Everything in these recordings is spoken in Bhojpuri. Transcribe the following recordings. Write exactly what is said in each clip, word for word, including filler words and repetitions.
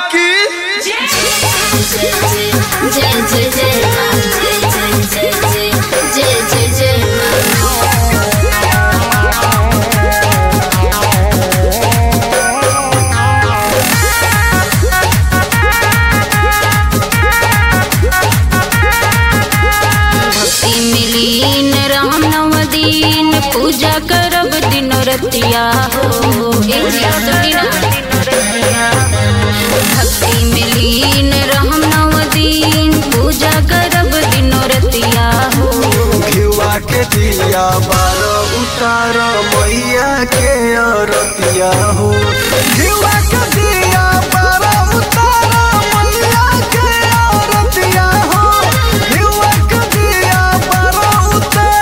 की जय जय जय जय जय माँ, जय जय जय जय जय जय जय भक्ति मिलीन राम नव दिन पूजा करब दिन रतिया हो। भक्ति मिलीन राम नव दिन पूजा करब दिन रतिया हो। घिवा के दिया बार उतार मैया के अरतिया हो। घिवा के दिया बार उतार मैया के अरतिया हो। घिवा के दिया बार उतार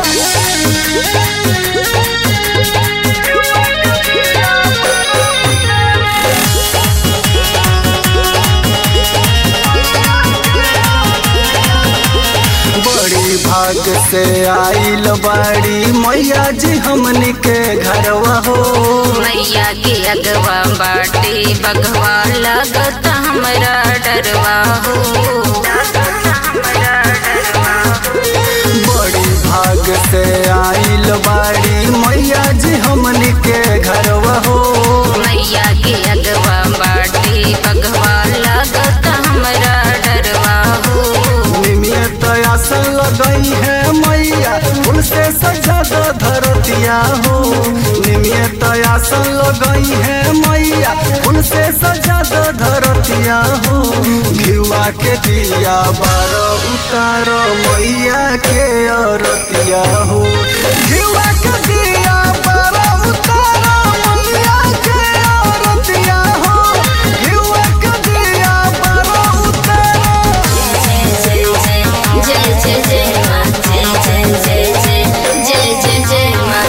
बड़ी भाग से आइल बाड़ी मैया जी हमनी के घरवा हो। मैया के अगवा बाटे बगवा लगत हमरा डरवा हो। बड़ी भाग से आइल बाड़ी मैया जी हमनी के घरवा हो। मैया के अगवा बाटे बगवा लगत हमरा डरवा हो। निमियत आसन लगई है मैया फूल से सजा दो धरतिया हो। निमियत आसन लगई है मैया फूल से सजा दो धरतिया हो। घिवा के दिया बार उतार मैया के अरतिया हो। घिवा के दिया बार उतार मैया के अरतिया हो। घिवा के दिया बार उतार जय जय जय जय माँ, जय जय जय जय जय जय जय माँ।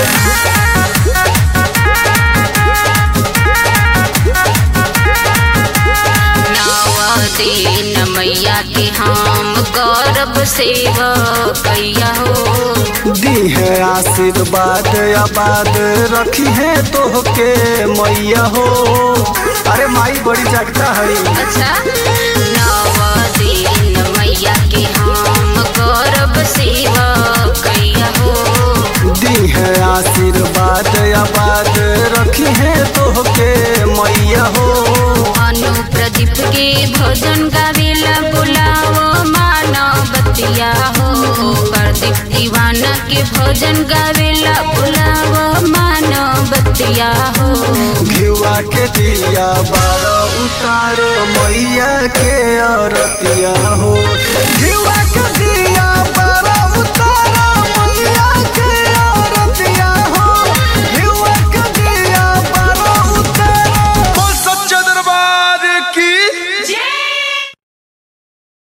नवा दिन मैया के हम गौरव सेवा कैया हो। दी है आशीर्वाद आबाद रखी है तोहके मैया हो। अरे माई बड़ी जगता है। अच्छा नवा दिन मैया के हम गौरव सेवा कैया हो। दी है आशीर्वाद आबाद रखी है तोहके मैया हो। अनु प्रदीप के भोजन गावेला बुलाओ मानव बतिया हो। प्रदीप दीवाना के भोजन गावेला बुलाओ मानव बतिया हो। घिवा के दिया बार उतार मैया के अरतिया हो। घिवा के